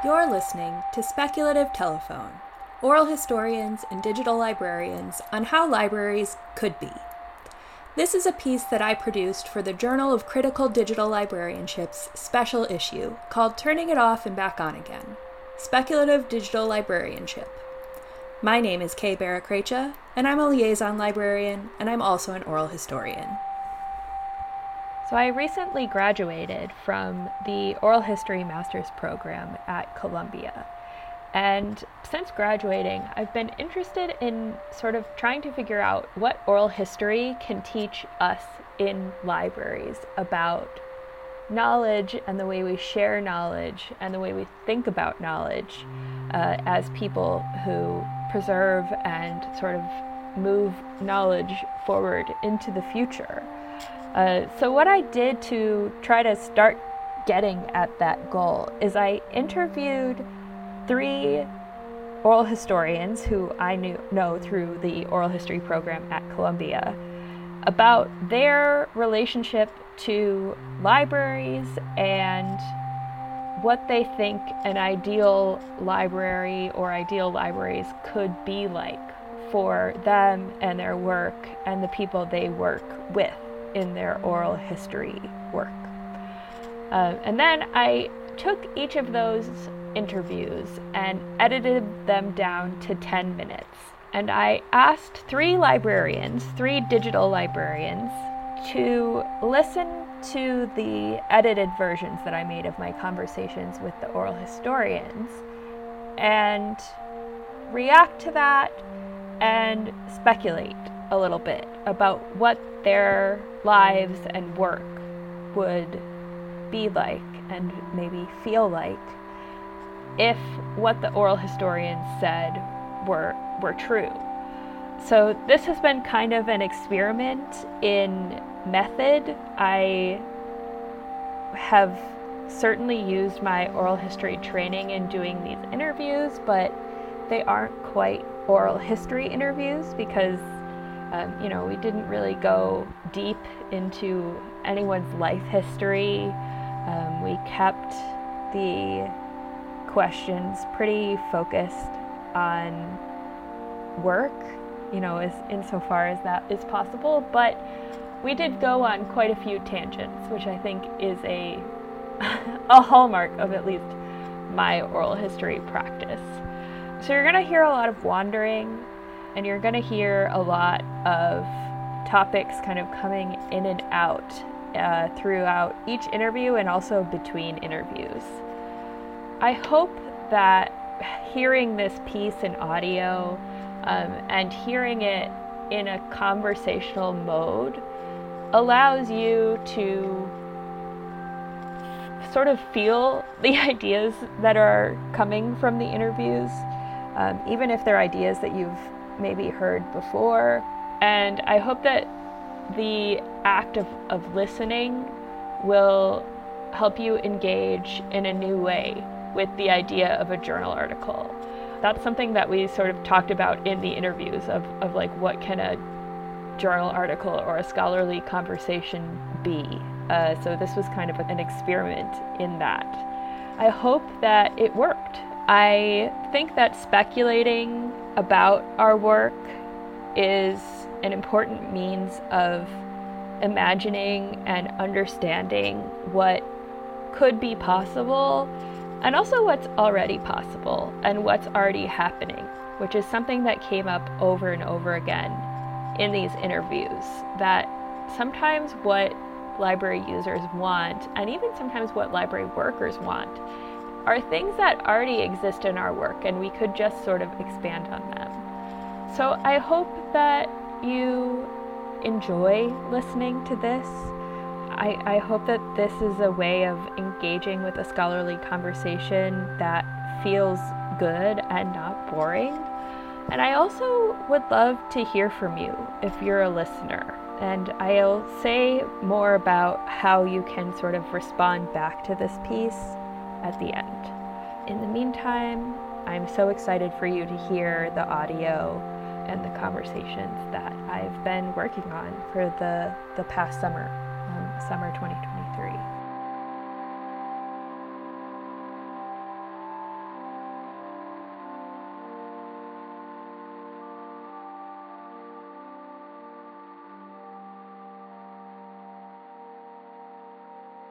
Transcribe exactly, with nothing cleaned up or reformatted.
You're listening to Speculative Telephone, oral historians and digital librarians on how libraries could be. This is a piece that I produced for the Journal of Critical Digital Librarianship's special issue called Turning It Off and Back On Again, Speculative Digital Librarianship. My name is Kay Baracrecha, and I'm a liaison librarian, and I'm also an oral historian. So I recently graduated from the Oral History Master's Program at Columbia. And since graduating, I've been interested in sort of trying to figure out what oral history can teach us in libraries about knowledge and the way we share knowledge and the way we think about knowledge uh, as people who preserve and sort of move knowledge forward into the future. Uh, so what I did to try to start getting at that goal is I interviewed three oral historians who I knew know through the oral history program at Columbia about their relationship to libraries and what they think an ideal library or ideal libraries could be like for them and their work and the people they work with in their oral history work. Uh, and then I took each of those interviews and edited them down to ten minutes. And I asked three librarians, three digital librarians, to listen to the edited versions that I made of my conversations with the oral historians and react to that and speculate a little bit about what their lives and work would be like and maybe feel like if what the oral historians said were were true. So this has been kind of an experiment in method. I have certainly used my oral history training in doing these interviews, but they aren't quite oral history interviews because Um, you know, we didn't really go deep into anyone's life history. Um, we kept the questions pretty focused on work, you know, as insofar as that is possible. But we did go on quite a few tangents, which I think is a a hallmark of at least my oral history practice. So you're going to hear a lot of wandering. And you're going to hear a lot of topics kind of coming in and out uh, throughout each interview and also between interviews. I hope that hearing this piece in audio um, and hearing it in a conversational mode allows you to sort of feel the ideas that are coming from the interviews, um, even if they're ideas that you've maybe heard before. And I hope that the act of, of listening will help you engage in a new way with the idea of a journal article. That's something that we sort of talked about in the interviews of, of like what can a journal article or a scholarly conversation be. Uh, so this was kind of an experiment in that. I hope that it worked. I think that speculating about our work is an important means of imagining and understanding what could be possible and also what's already possible and what's already happening, which is something that came up over and over again in these interviews, that sometimes what library users want, and even sometimes what library workers want, are things that already exist in our work and we could just sort of expand on them. So I hope that you enjoy listening to this. I, I hope that this is a way of engaging with a scholarly conversation that feels good and not boring. And I also would love to hear from you if you're a listener. And I'll say more about how you can sort of respond back to this piece at the end. In the meantime, I'm so excited for you to hear the audio and the conversations that I've been working on for the, the past summer, um, summer twenty twenty-three.